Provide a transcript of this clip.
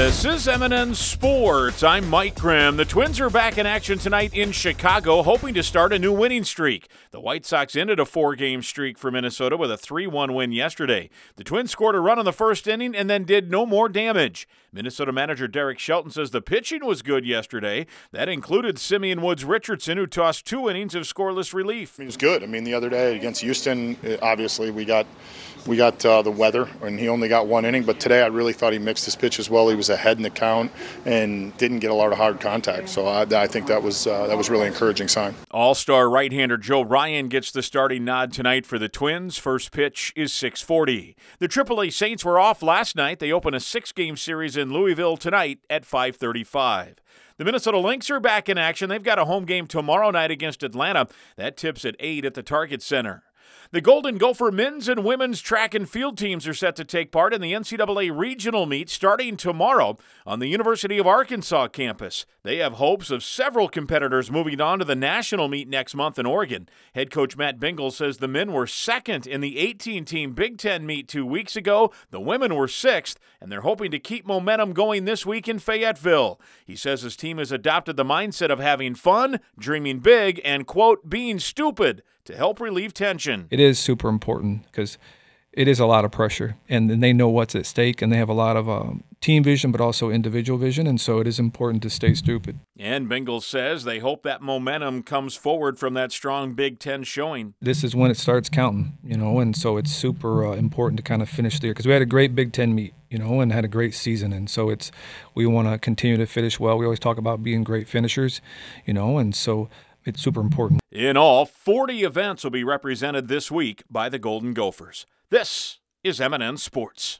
This is M&N Sports. I'm Mike Grimm. The Twins are back in action tonight in Chicago, hoping to start a new winning streak. The White Sox ended a 4-game streak for Minnesota with a 3-1 win yesterday. The Twins scored a run in the first inning and then did no more damage. Minnesota manager Derek Shelton says the pitching was good yesterday. That included Simeon Woods Richardson, who tossed 2 innings of scoreless relief. He was good. The other day against Houston, obviously we got the weather, and he only got 1 inning. But today I really thought he mixed his pitch as well. He was ahead in the count and didn't get a lot of hard contact. So I think that was really encouraging sign. All-star right-hander Joe Ryan gets the starting nod tonight for the Twins. First pitch is 6:40. The AAA Saints were off last night. They open a 6-game series in Louisville tonight at 5:35. The Minnesota Lynx are back in action. They've got a home game tomorrow night against Atlanta. That tips at 8 at the Target Center. The Golden Gopher men's and women's track and field teams are set to take part in the NCAA regional meet starting tomorrow on the University of Arkansas campus. They have hopes of several competitors moving on to the national meet next month in Oregon. Head coach Matt Bingle says the men were second in the 18-team Big Ten meet 2 weeks ago. The women were sixth, and they're hoping to keep momentum going this week in Fayetteville. He says his team has adopted the mindset of having fun, dreaming big, and, quote, being stupid to help relieve tension. It is super important because it is a lot of pressure, and they know what's at stake, and they have a lot of team vision but also individual vision, and so it is important to stay stupid. And Bingle says they hope that momentum comes forward from that strong Big Ten showing. This is when it starts counting, and so it's super important to kind of finish the year because we had a great Big Ten meet, and had a great season, and so we want to continue to finish well. We always talk about being great finishers, and so it's super important. In all, 40 events will be represented this week by the Golden Gophers. This is M&N Sports.